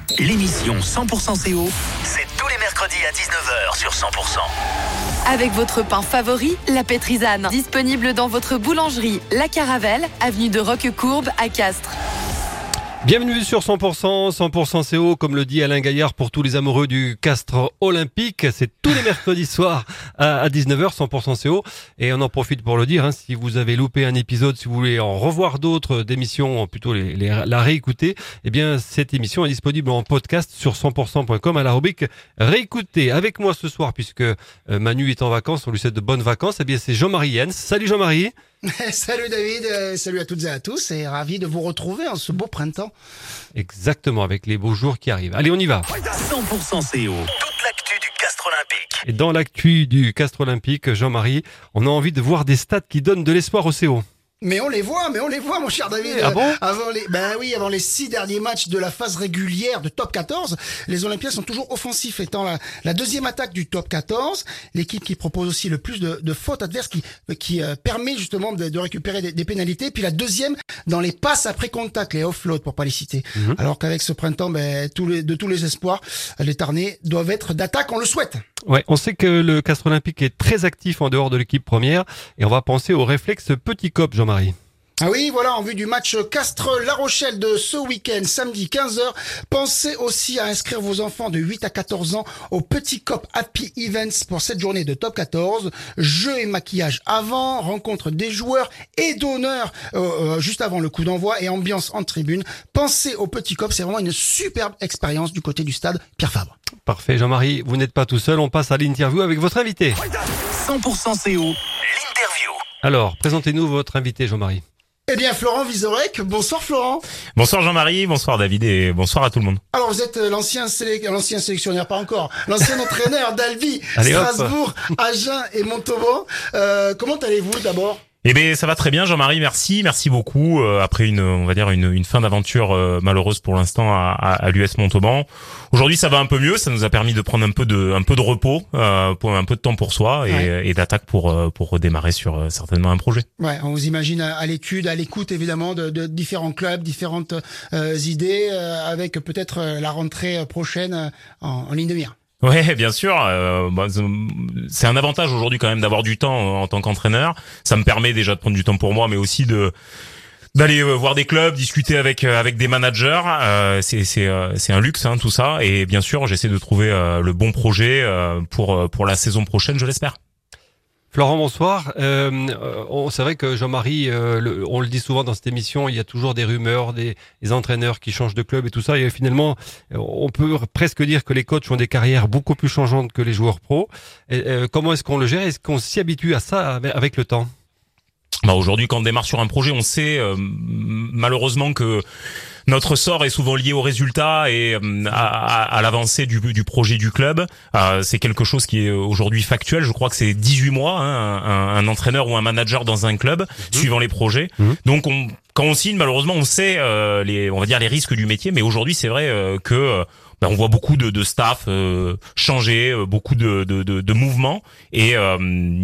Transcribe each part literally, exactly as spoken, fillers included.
L'émission cent pour cent C O, c'est tous les mercredis à dix-neuf heures sur cent pour cent. Avec votre pain favori, la Pétrisane. Disponible dans votre boulangerie, La Caravelle, avenue de Roquecourbe à Castres. Bienvenue sur cent pour cent, cent pour cent C O, comme le dit Alain Gaillard pour tous les amoureux du Castres olympique. C'est tous les mercredis soirs à dix-neuf heures, cent pour cent C O. Et on en profite pour le dire, hein, si vous avez loupé un épisode, si vous voulez en revoir d'autres d'émissions, plutôt les, les, la réécouter, eh bien, cette émission est disponible en podcast sur cent pour cent point com à la rubrique réécouter. Avec moi ce soir, puisque Manu est en vacances, on lui souhaite de bonnes vacances, eh bien, c'est Jean-Marie Jens. Salut Jean-Marie. Salut David, euh, salut à toutes et à tous et ravi de vous retrouver en ce beau printemps. Exactement, avec les beaux jours qui arrivent. Allez, on y va. cent pour cent C O, toute l'actu du Castres olympique. Et dans l'actu du Castres olympique, Jean-Marie, on a envie de voir des stats qui donnent de l'espoir au C O. Mais on les voit, mais on les voit, mon cher David. Ah bon ? Avant les, ben oui, avant les six derniers matchs de la phase régulière de top quatorze, les Olympiens sont toujours offensifs, étant la, la deuxième attaque du top quatorze. L'équipe qui propose aussi le plus de, de fautes adverses, qui, qui euh, permet justement de, de récupérer des, des pénalités. Puis la deuxième dans les passes après contact, les offloads pour pas les citer. Mmh. Alors qu'avec ce printemps, ben tous les, de tous les espoirs, les Tarnais doivent être d'attaque. On le souhaite. Ouais, on sait que le Castres olympique est très actif en dehors de l'équipe première et on va penser au réflexe petit cop, Jean-Marie. Ah oui, voilà, en vue du match Castres-La Rochelle de ce week-end, samedi quinze heures, pensez aussi à inscrire vos enfants de huit à quatorze ans au Petit Cop Happy Events pour cette journée de top quatorze. Jeux et maquillage avant, rencontre des joueurs et d'honneur euh, euh, juste avant le coup d'envoi et ambiance en tribune. Pensez au Petit Cop, c'est vraiment une superbe expérience du côté du stade Pierre Fabre. Parfait, Jean-Marie, vous n'êtes pas tout seul, on passe à l'interview avec votre invité. cent pour cent C O, l'interview. Alors, présentez-nous votre invité, Jean-Marie. Eh bien, Florent Vizorek, bonsoir Florent. Bonsoir Jean-Marie, bonsoir David et bonsoir à tout le monde. Alors, vous êtes l'ancien sélec... l'ancien sélectionneur, pas encore, l'ancien entraîneur d'Albi, Allez, Strasbourg, Agen et Montauban. Euh, comment allez-vous d'abord ? Eh bien, ça va très bien, Jean-Marie. Merci, merci beaucoup. Euh, après une, on va dire une, une fin d'aventure euh, malheureuse pour l'instant à, à, à l'U S Montauban. Aujourd'hui, ça va un peu mieux. Ça nous a permis de prendre un peu de, un peu de repos, euh, pour un peu de temps pour soi et, ouais. et d'attaque pour, pour redémarrer sur euh, certainement un projet. Ouais, on vous imagine à, à l'étude, à l'écoute évidemment de, de différents clubs, différentes euh, idées, euh, avec peut-être euh, la rentrée prochaine euh, en, en ligne de mire. Ouais, bien sûr. Euh, bah, c'est un avantage aujourd'hui quand même d'avoir du temps en tant qu'entraîneur. Ça me permet déjà de prendre du temps pour moi, mais aussi de d'aller voir des clubs, discuter avec avec des managers. Euh, c'est c'est c'est un luxe, hein, tout ça. Et bien sûr, j'essaie de trouver euh, le bon projet euh, pour pour la saison prochaine, je l'espère. Florent, bonsoir. Euh, on, c'est vrai que Jean-Marie, euh, le, on le dit souvent dans cette émission, il y a toujours des rumeurs, des, des entraîneurs qui changent de club et tout ça. Et finalement, on peut presque dire que les coachs ont des carrières beaucoup plus changeantes que les joueurs pros. Et, euh, comment est-ce qu'on le gère ? Est-ce qu'on s'y habitue à ça avec, avec le temps ? Bah aujourd'hui, quand on démarre sur un projet, on sait euh, malheureusement que notre sort est souvent lié aux résultats et euh, à, à, à l'avancée du, du projet du club. Euh, c'est quelque chose qui est aujourd'hui factuel. Je crois que c'est dix-huit mois, hein, un, un entraîneur ou un manager dans un club, mmh. suivant les projets. Mmh. Donc, on, quand on signe, malheureusement, on sait euh, les, on va dire les risques du métier. Mais aujourd'hui, c'est vrai euh, que euh, ben, on voit beaucoup de, de staff euh, changer, euh, beaucoup de, de, de, de mouvements, et euh,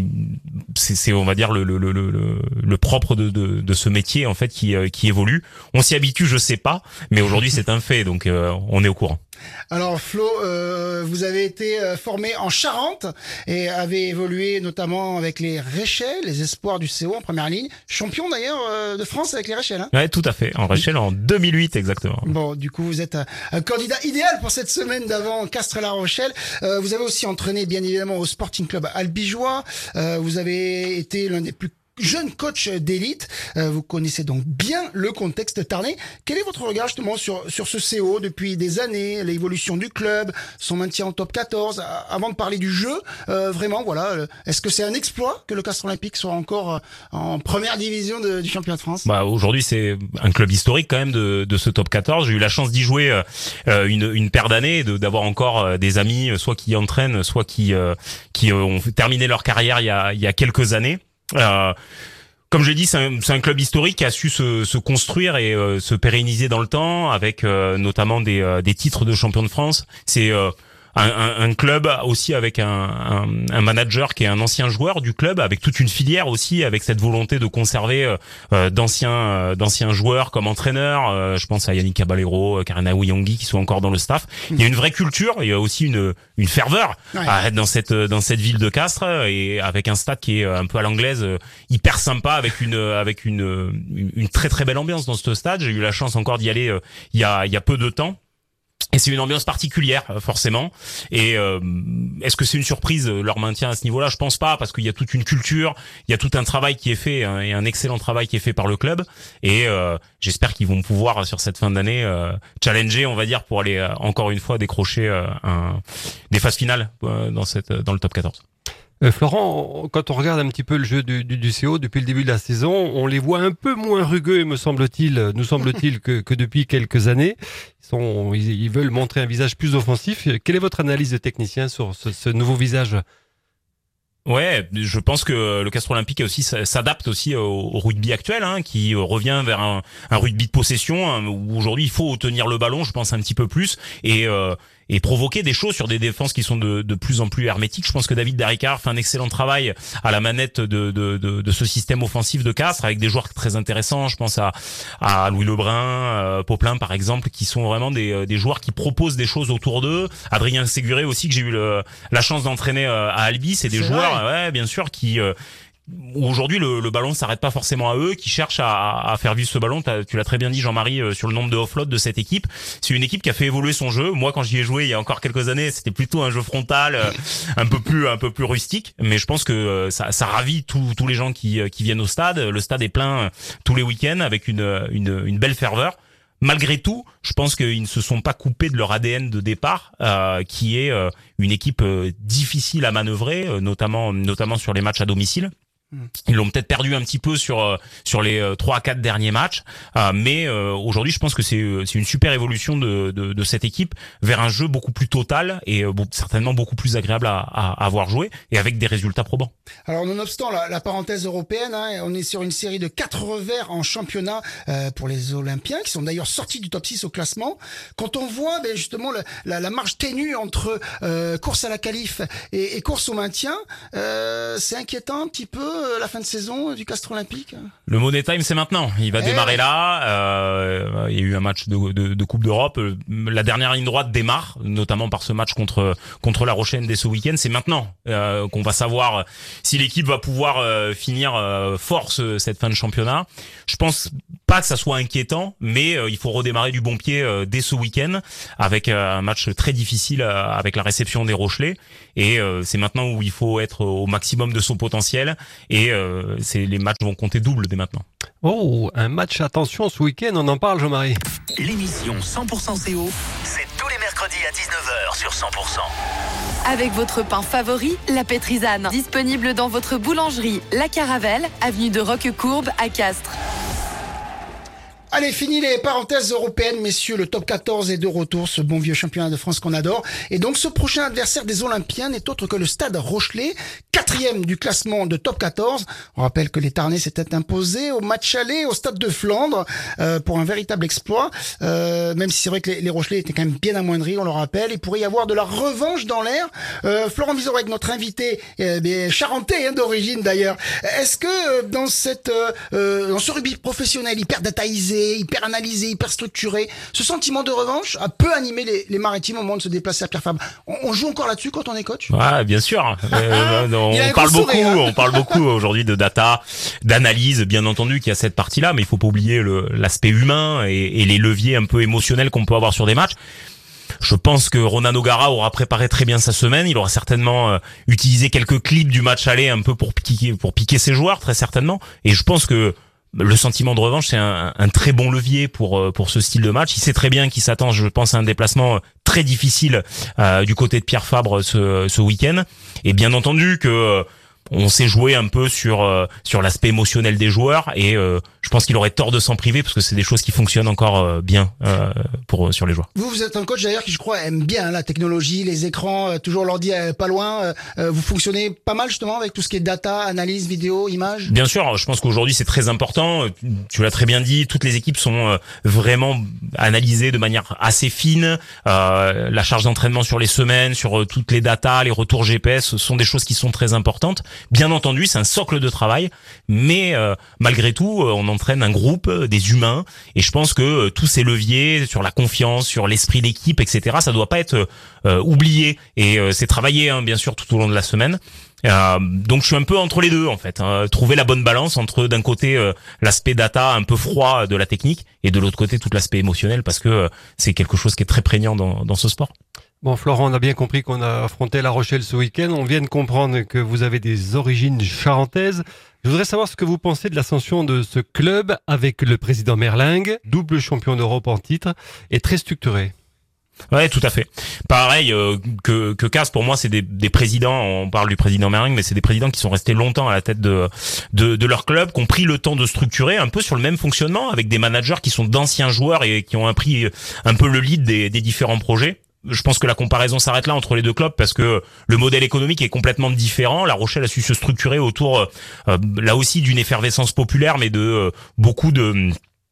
c'est, c'est, on va dire, le, le, le, le, le propre de, de, de ce métier en fait qui, euh, qui évolue. On s'y habitue, je sais pas, mais aujourd'hui c'est un fait, donc euh, on est au courant. Alors Flo, euh, vous avez été formé en Charente et avez évolué notamment avec les Réchelles, les espoirs du C O en première ligne. Champion d'ailleurs euh, de France avec les Réchelles. Hein. Ouais, tout à fait. En Réchelles en deux mille huit exactement. Bon, du coup vous êtes un, un candidat idéal pour cette semaine d'avant Castres-La Rochelle. Euh, vous avez aussi entraîné bien évidemment au Sporting Club albigeois. Euh, vous avez été l'un des plus jeune coach d'élite, euh, vous connaissez donc bien le contexte tarnais. Quel est votre regard justement sur sur ce C O depuis des années, l'évolution du club, son maintien en top quatorze, avant de parler du jeu, euh, vraiment voilà, est-ce que c'est un exploit que le Castres olympique soit encore en première division de, du championnat de France ? Bah aujourd'hui c'est un club historique quand même de de ce top quatorze. J'ai eu la chance d'y jouer euh, une une paire d'années, de, d'avoir encore des amis soit qui entraînent, soit qui euh, qui ont terminé leur carrière il y a il y a quelques années. Euh, comme je l'ai dit, c'est un, c'est un club historique qui a su se, se construire et euh, se pérenniser dans le temps, avec euh, notamment des, euh, des titres de champion de France. C'est euh, un, un, un club aussi avec un, un, un manager qui est un ancien joueur du club, avec toute une filière aussi, avec cette volonté de conserver euh, d'anciens euh, d'anciens joueurs comme entraîneurs. Euh, je pense à Yannick Caballero, Karena Wiyongi qui sont encore dans le staff. Il y a une vraie culture, il y a aussi une une ferveur ouais. à, dans cette dans cette ville de Castres, et avec un stade qui est un peu à l'anglaise, hyper sympa, avec une avec une une, une très très belle ambiance dans ce stade. J'ai eu la chance encore d'y aller euh, il y a il y a peu de temps. Et c'est une ambiance particulière, forcément. Et euh, est-ce que c'est une surprise leur maintien à ce niveau-là? Je pense pas, parce qu'il y a toute une culture, il y a tout un travail qui est fait, hein, et un excellent travail qui est fait par le club. Et euh, j'espère qu'ils vont pouvoir sur cette fin d'année euh, challenger, on va dire, pour aller euh, encore une fois décrocher euh, un, des phases finales euh, dans cette dans le top quatorze. Euh, Florent, quand on regarde un petit peu le jeu du, du, du C O depuis le début de la saison, on les voit un peu moins rugueux, me semble-t-il, nous semble-t-il, que, que depuis quelques années. Ils, sont, ils, ils veulent montrer un visage plus offensif. Quelle est votre analyse de technicien sur ce, ce nouveau visage? Ouais, je pense que le Castres Olympique aussi s'adapte aussi au, au rugby actuel, hein, qui revient vers un, un rugby de possession, hein, où aujourd'hui il faut tenir le ballon, je pense un petit peu plus, et euh, et provoquer des choses sur des défenses qui sont de, de plus en plus hermétiques. Je pense que David Darricard fait un excellent travail à la manette de, de, de, de ce système offensif de Castres, avec des joueurs très intéressants. Je pense à, à Louis Lebrun, euh, Poplin par exemple, qui sont vraiment des, des joueurs qui proposent des choses autour d'eux. Adrien Séguré aussi, que j'ai eu le, la chance d'entraîner à Albi. C'est des c'est joueurs, vrai. ouais, bien sûr, qui euh, aujourd'hui le, le ballon s'arrête pas forcément à eux, qui cherchent à, à faire vivre ce ballon. T'as, tu l'as très bien dit, Jean-Marie, euh, sur le nombre de offload de cette équipe. C'est une équipe qui a fait évoluer son jeu. Moi, quand j'y ai joué il y a encore quelques années, c'était plutôt un jeu frontal, euh, un peu plus un peu plus rustique. Mais je pense que euh, ça, ça ravit tous tous les gens qui qui viennent au stade. Le stade est plein euh, tous les week-ends, avec une une, une belle ferveur. Malgré tout, je pense qu'ils ne se sont pas coupés de leur A D N de départ, euh, qui est euh, une équipe euh, difficile à manœuvrer, euh, notamment notamment sur les matchs à domicile. Ils l'ont peut-être perdu un petit peu sur euh, sur les trois à quatre derniers matchs, euh, mais euh, aujourd'hui je pense que c'est c'est une super évolution de, de de cette équipe vers un jeu beaucoup plus total et euh, certainement beaucoup plus agréable à, à, à avoir joué, et avec des résultats probants. Alors nonobstant la, la parenthèse européenne, hein, on est sur une série de quatre revers en championnat euh, pour les Olympiens, qui sont d'ailleurs sortis du top six au classement. Quand on voit ben, justement la, la, la marge ténue entre euh, course à la qualif et, et course au maintien, euh, c'est inquiétant un petit peu la fin de saison du Castres Olympique. Le Money Time, c'est maintenant. Il va eh démarrer ouais. là. Euh, il y a eu un match de, de, de Coupe d'Europe. La dernière ligne droite démarre, notamment par ce match contre contre La Rochelle dès ce week-end. C'est maintenant euh, qu'on va savoir si l'équipe va pouvoir euh, finir euh, fort ce, cette fin de championnat. Je pense pas que ça soit inquiétant, mais euh, il faut redémarrer du bon pied euh, dès ce week-end, avec euh, un match très difficile euh, avec la réception des Rochelais. Et euh, c'est maintenant où il faut être au maximum de son potentiel. Et euh, c'est les matchs vont compter double dès maintenant. Oh, un match, attention, ce week-end, on en parle, Jean-Marie. L'émission cent pour cent C O, c'est tous les mercredis à dix-neuf heures sur cent pour cent. Avec votre pain favori, la Pétrisane. Disponible dans votre boulangerie, La Caravelle, avenue de Roquecourbe à Castres. Allez, fini les parenthèses européennes, messieurs. Le top quatorze est de retour, ce bon vieux championnat de France qu'on adore. Et donc, ce prochain adversaire des Olympiens n'est autre que le Stade Rochelais, quatrième du classement de top quatorze. On rappelle que les Tarnais s'étaient imposés au match aller au Stade de Flandre euh, pour un véritable exploit. Euh, même si c'est vrai que les, les Rochelais étaient quand même bien amoindris, on le rappelle. Il pourrait y avoir de la revanche dans l'air. Euh, Florent Vizorek, notre invité, euh, bien, charentais hein, d'origine d'ailleurs. Est-ce que euh, dans cette euh, dans ce rugby professionnel hyper dataisé, hyper analysé, hyper structuré, ce sentiment de revanche a peu animé les, les maritimes au moment de se déplacer à Pierre Fabre? On, on joue encore là-dessus quand on est coach? Ouais, bien sûr. Euh, on parle beaucoup, sourire, hein. on parle beaucoup aujourd'hui de data, d'analyse, bien entendu qu'il y a cette partie-là, mais il faut pas oublier le, l'aspect humain et, et les leviers un peu émotionnels qu'on peut avoir sur des matchs. Je pense que Ronan O'Gara aura préparé très bien sa semaine. Il aura certainement euh, utilisé quelques clips du match aller un peu pour piquer, pour piquer ses joueurs, très certainement. Et je pense que le sentiment de revanche, c'est un, un très bon levier pour pour ce style de match. Il sait très bien qu'il s'attend, je pense, à un déplacement très difficile euh, du côté de Pierre Fabre ce, ce week-end. Et bien entendu que on s'est joué un peu sur euh, sur l'aspect émotionnel des joueurs et euh, je pense qu'il aurait tort de s'en priver parce que c'est des choses qui fonctionnent encore euh, bien euh, pour sur les joueurs. Vous, vous êtes un coach d'ailleurs qui, je crois, aime bien hein, la technologie, les écrans, euh, toujours l'ordi euh, pas loin. Euh, vous fonctionnez pas mal justement avec tout ce qui est data, analyse, vidéo, image. Bien sûr, je pense qu'aujourd'hui c'est très important. Tu l'as très bien dit, toutes les équipes sont euh, vraiment analysées de manière assez fine. Euh, la charge d'entraînement sur les semaines, sur euh, toutes les datas, les retours G P S, ce sont des choses qui sont très importantes. Bien entendu, c'est un socle de travail, mais euh, malgré tout, euh, on entraîne un groupe, euh, des humains, et je pense que euh, tous ces leviers sur la confiance, sur l'esprit d'équipe, et cetera, ça doit pas être euh, oublié, et euh, c'est travaillé, hein, bien sûr, tout au long de la semaine. Euh, donc je suis un peu entre les deux en fait, hein, trouver la bonne balance entre d'un côté euh, l'aspect data un peu froid de la technique et de l'autre côté tout l'aspect émotionnel parce que euh, c'est quelque chose qui est très prégnant dans, dans ce sport. Bon, Florent, on a bien compris qu'on a affronté La Rochelle ce week-end. On vient de comprendre que vous avez des origines charentaises. Je voudrais savoir ce que vous pensez de l'ascension de ce club avec le président Merlingue, double champion d'Europe en titre, et très structuré. Ouais, tout à fait. Pareil euh, que que Casse, pour moi, c'est des, des présidents. On parle du président Merlingue, mais c'est des présidents qui sont restés longtemps à la tête de de, de leur club, qui ont pris le temps de structurer un peu sur le même fonctionnement, avec des managers qui sont d'anciens joueurs et qui ont pris un peu le lead des, des différents projets. Je pense que la comparaison s'arrête là entre les deux clubs parce que le modèle économique est complètement différent. La Rochelle a su se structurer autour, euh, là aussi, d'une effervescence populaire, mais de euh, beaucoup de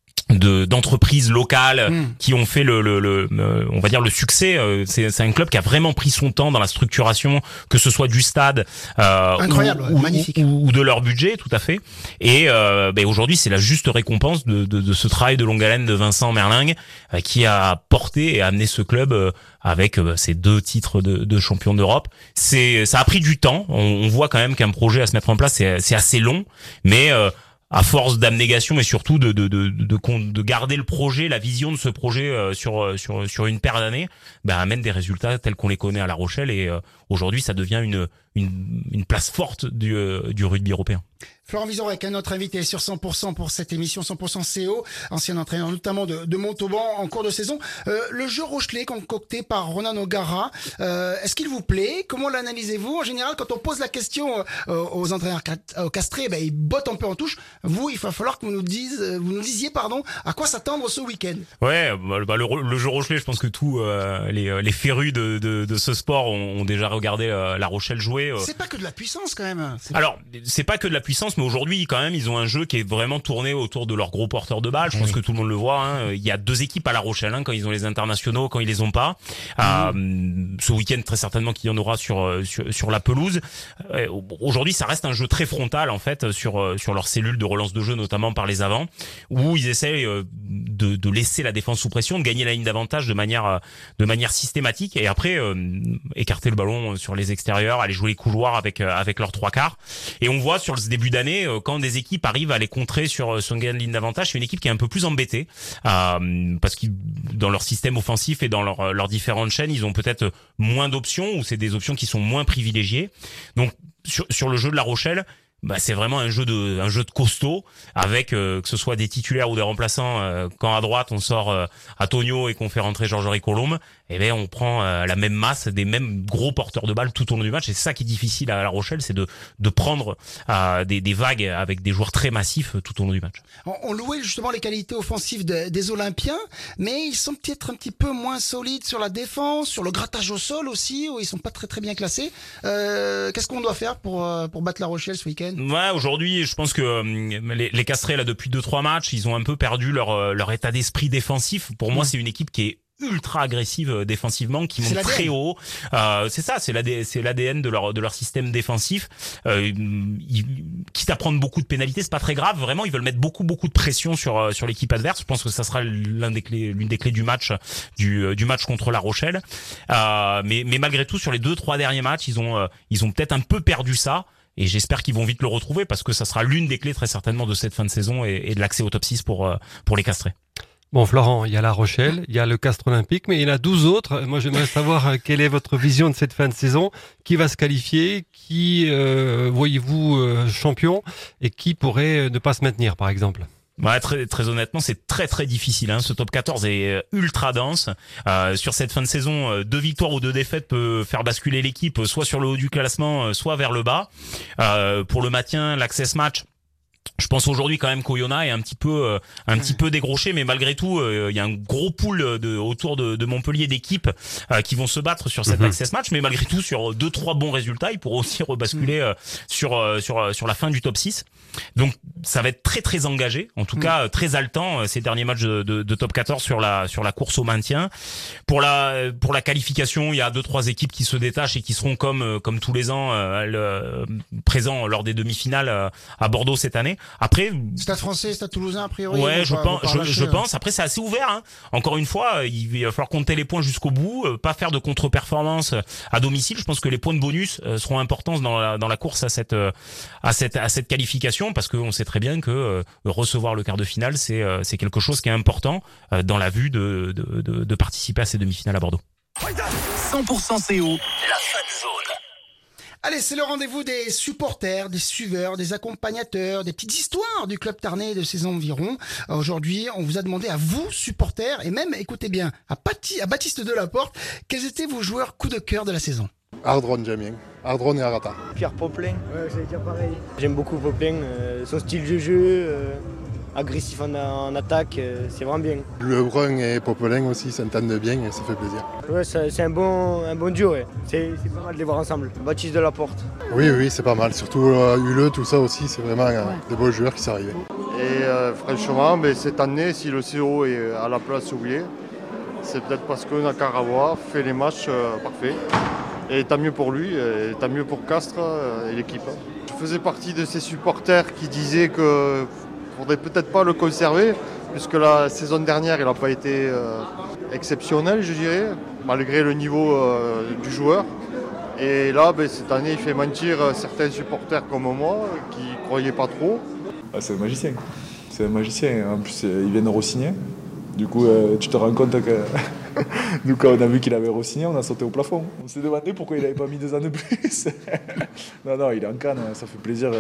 de d'entreprises locales mmh. qui ont fait le, le, le, le on va dire le succès. C'est, c'est un club qui a vraiment pris son temps dans la structuration, que ce soit du stade euh, incroyable, ou, magnifique, ou, ou de leur budget, tout à fait. Et euh, ben aujourd'hui, c'est la juste récompense de, de, de ce travail de longue haleine de Vincent Merlingue euh, qui a porté et amené ce club euh, avec euh, ces deux titres de, de champion d'Europe. C'est ça a pris du temps. On, on voit quand même qu'un projet à se mettre en place, c'est, c'est assez long, mais euh, à force d'abnégation et surtout de, de, de, de, de garder le projet, la vision de ce projet euh, sur, sur, sur une paire d'années, ben, amène des résultats tels qu'on les connaît à La Rochelle et euh, aujourd'hui ça devient une, une, une place forte du, euh, du rugby européen. Florent Vizon avec un autre invité sur cent pour cent pour cette émission cent pour cent C O, ancien entraîneur notamment de, de Montauban en cours de saison. Euh, le jeu Rochelais concocté par Ronan O'Gara, euh, est-ce qu'il vous plaît? Comment l'analysez-vous? En général, quand on pose la question euh, aux entraîneurs castrés, ben, ils bottent un peu en touche. Vous, il va falloir que vous nous, dise, vous nous disiez pardon, à quoi s'attendre ce week-end. Ouais, bah, le, le jeu Rochelais, je pense que tous euh, les, les férus de, de, de ce sport ont, ont déjà regardé euh, La Rochelle jouer. Euh. C'est pas que de la puissance quand même. C'est... Alors, c'est pas que de la puissance, mais aujourd'hui, quand même, ils ont un jeu qui est vraiment tourné autour de leurs gros porteurs de balles. Je pense oui. que tout le monde le voit. Hein. Il y a deux équipes à La Rochelle, hein, quand ils ont les internationaux, quand ils les ont pas. Mmh. Euh, ce week-end, très certainement qu'il y en aura sur sur, sur la pelouse. Euh, aujourd'hui, ça reste un jeu très frontal en fait sur sur leur cellule de relance de jeu, notamment par les avants, où ils essayent de, de laisser la défense sous pression, de gagner la ligne d'avantage de manière de manière systématique, et après euh, écarter le ballon sur les extérieurs, aller jouer les couloirs avec avec leurs trois quarts. Et on voit sur ce début d'année, quand des équipes arrivent à les contrer sur son gain de ligne d'avantage, c'est une équipe qui est un peu plus embêtée euh, parce que dans leur système offensif et dans leur, leurs différentes chaînes, ils ont peut-être moins d'options ou c'est des options qui sont moins privilégiées. Donc sur, sur le jeu de La Rochelle, bah c'est vraiment un jeu de un jeu de costaud avec euh, que ce soit des titulaires ou des remplaçants. Euh, quand à droite on sort euh, Antonio et qu'on fait rentrer Georges Colombe, et eh ben on prend euh, la même masse des mêmes gros porteurs de balles tout au long du match. Et c'est ça qui est difficile à La Rochelle, c'est de de prendre euh, des des vagues avec des joueurs très massifs tout au long du match. On, on louait justement les qualités offensives de, des Olympiens, mais ils sont peut-être un petit peu moins solides sur la défense, sur le grattage au sol aussi, où ils sont pas très très bien classés. Euh, qu'est-ce qu'on doit faire pour pour battre La Rochelle ce week-end? Ouais, aujourd'hui, je pense que euh, les, les Castrés là depuis deux trois matchs, ils ont un peu perdu leur euh, leur état d'esprit défensif. Pour moi, c'est une équipe qui est ultra agressive défensivement, qui monte très haut. Euh, c'est ça, c'est l'A D N, c'est l'A D N de leur de leur système défensif. Euh, ils, quitte à prendre beaucoup de pénalités, c'est pas très grave. Vraiment, ils veulent mettre beaucoup beaucoup de pression sur sur l'équipe adverse. Je pense que ça sera l'un des clés, l'une des clés du match du du match contre La Rochelle. Euh, mais mais malgré tout, sur les deux trois derniers matchs, ils ont euh, ils ont peut-être un peu perdu ça. Et j'espère qu'ils vont vite le retrouver parce que ça sera l'une des clés très certainement de cette fin de saison et, et de l'accès au top six pour, euh, pour les Castrés. Bon, Florent, il y a La Rochelle, il y a le Castres Olympique, mais il y en a douze autres. Moi, j'aimerais savoir quelle est votre vision de cette fin de saison. Qui va se qualifier? Qui euh, voyez-vous euh, champion? Et qui pourrait ne pas se maintenir, par exemple? Ouais, très, très honnêtement, c'est très très difficile. Hein. Ce top quatorze est ultra dense. Euh, sur cette fin de saison, euh, deux victoires ou deux défaites peut faire basculer l'équipe soit sur le haut du classement, soit vers le bas. Euh, pour le maintien, l'access match, je pense aujourd'hui quand même qu'Oyonnax est un petit peu euh, un petit peu dégroché, mais malgré tout euh, il y a un gros pool de autour de, de Montpellier d'équipes euh, qui vont se battre sur cet mmh. access match, mais malgré tout sur deux trois bons résultats, ils pourront aussi rebasculer euh, sur euh, sur sur la fin du top six. Donc ça va être très très engagé, en tout mmh. cas très haletant euh, ces derniers matchs de, de, de top quatorze sur la sur la course au maintien. Pour la pour la qualification, il y a deux trois équipes qui se détachent et qui seront comme comme tous les ans euh, le, présents lors des demi-finales euh, à Bordeaux cette année. Après, Stade Français, Stade Toulousain, a priori. Ouais, je pas, pense, je, lâcher, je hein. pense. Après, c'est assez ouvert. Hein. Encore une fois, il va falloir compter les points jusqu'au bout, euh, pas faire de contre-performance à domicile. Je pense que les points de bonus euh, seront importants dans la, dans la course à cette, euh, à cette, à cette qualification, parce qu'on sait très bien que euh, recevoir le quart de finale, c'est, euh, c'est quelque chose qui est important euh, dans la vue de, de, de, de participer à ces demi-finales à Bordeaux. cent pour cent C O, la fan zone. Allez, c'est le rendez-vous des supporters, des suiveurs, des accompagnateurs, des petites histoires du club tarnais et de ses environs. Aujourd'hui, on vous a demandé à vous, supporters, et même, écoutez bien, à, Pati, à Baptiste Delaporte, quels étaient vos joueurs coup de cœur de la saison? Ardron, j'aime bien. Ardron et Arata. Pierre Poplin, ouais, j'allais dire pareil. J'aime beaucoup Poplin, euh, son style de jeu, euh, agressif en, en attaque, euh, c'est vraiment bien. Lebrun et Popelin aussi s'entendent bien et ça fait plaisir. Ouais, c'est, c'est un bon, un bon duo, ouais. c'est, c'est pas mal de les voir ensemble. Baptiste Delaporte. Oui, oui, c'est pas mal. Surtout euh, Huleux, tout ça aussi, c'est vraiment euh, ouais. des beaux joueurs qui sont arrivés. Et euh, franchement, mais cette année, si le C O est à la place oubliée, c'est peut-être parce que Nakarawa fait les matchs euh, parfaits. Et tant mieux pour lui, et tant mieux pour Castres et l'équipe. Je faisais partie de ces supporters qui disaient qu'il ne faudrait peut-être pas le conserver, puisque la saison dernière, il n'a pas été euh, exceptionnel, je dirais, malgré le niveau euh, du joueur. Et là, ben, cette année, il fait mentir certains supporters comme moi, qui ne croyaient pas trop. Ah, c'est un magicien. C'est un magicien. En plus, il vient de re-signer. Du coup, euh, tu te rends compte que nous, quand on a vu qu'il avait re-signé, on a sauté au plafond. On s'est demandé pourquoi il n'avait pas mis deux ans de plus. non, non, il est en canne, ça fait plaisir.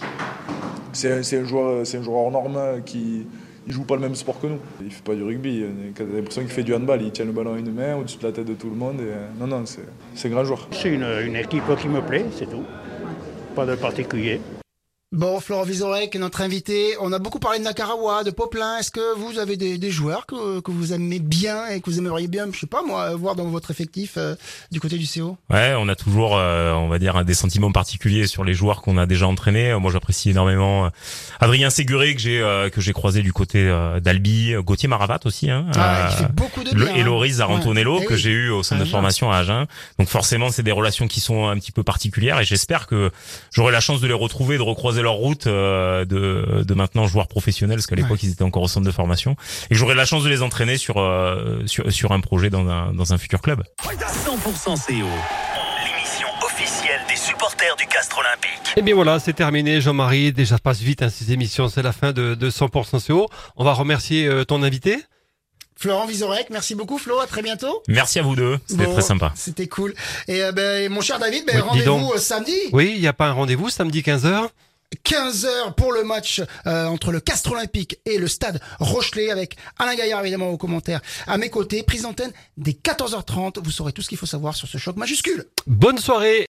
C'est, c'est, un, joueur, c'est un joueur hors norme qui ne joue pas le même sport que nous. Il ne fait pas du rugby. On a l'impression qu'il fait du handball. Il tient le ballon à une main au-dessus de la tête de tout le monde. Et, non, non, c'est, c'est un grand joueur. C'est une, une équipe qui me plaît, c'est tout. Pas de particulier. Bon, Florent Vizorek, notre invité, on a beaucoup parlé de Nakarawa, de Poplin. Est-ce que vous avez des, des joueurs que, que vous aimez bien et que vous aimeriez bien, je sais pas moi, voir dans votre effectif euh, du côté du C O? Ouais, on a toujours, euh, on va dire, des sentiments particuliers sur les joueurs qu'on a déjà entraînés. Moi, j'apprécie énormément euh, Adrien Séguré que j'ai euh, que j'ai croisé du côté euh, d'Albi, Gauthier Maravat aussi, hein, ah, euh, qui fait beaucoup de bien, et Loris hein. Zarantonello ouais. que oui. j'ai eu au centre de formation à Agen. Donc forcément, c'est des relations qui sont un petit peu particulières et j'espère que j'aurai la chance de les retrouver, de recroiser leur route. Euh, de, de maintenant joueurs professionnels, parce qu'à l'époque ouais. ils étaient encore au centre de formation, et j'aurai la chance de les entraîner sur, euh, sur, sur un projet dans un, dans un futur club. cent pour cent C O, l'émission officielle des supporters du Castres Olympique. Et bien voilà, c'est terminé Jean-Marie, déjà passe vite hein, ces émissions, c'est la fin de, de cent pour cent C O. On va remercier euh, ton invité. Florent Vizorek, merci beaucoup Flo, à très bientôt. Merci à vous deux, c'était bon, très sympa. C'était cool. Et euh, ben, mon cher David, ben, oui, rendez-vous euh, samedi. Oui, il n'y a pas un rendez-vous samedi quinze heures quinze heures pour le match euh, entre le Castres Olympique et le Stade Rochelet, avec Alain Gaillard évidemment aux commentaires à mes côtés. Prise d'antenne dès quatorze heures trente. Vous saurez tout ce qu'il faut savoir sur ce choc majuscule. Bonne soirée.